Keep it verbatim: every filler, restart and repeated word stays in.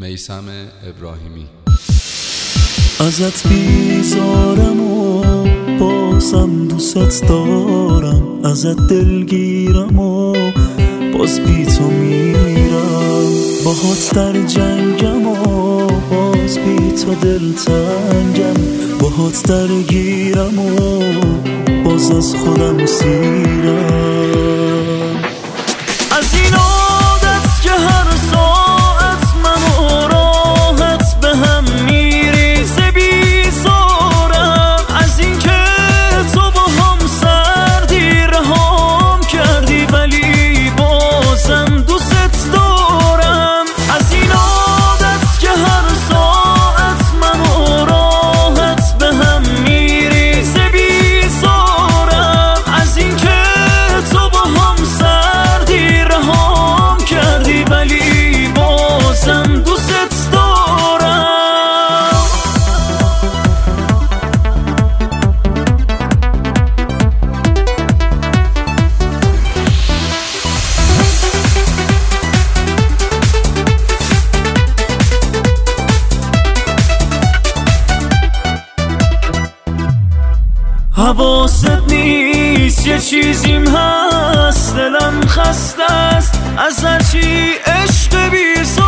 میثم ابراهیمی. ازت بیزارم و بازم دوست دارم، ازت دلگیرم و باز بی تو میرم، باهات در جنگم و باز بی تو دلتنگم، باهات درگیرم و باز از خودم سیرم. از این عادت که هر ساعت من و راحت به هم میریزه بیزارم، از این که تو با هم سردی رهام کردی ولی بازم دوست دارم. از این عادت که هر ساعت من و راحت به هم میریزه بیزارم، از این که تو با هم سردی رهام کردی ولی بازم دوست دارم. حواست نیست یه چیزیم هست، دلم خسته است از هرچی عشق بی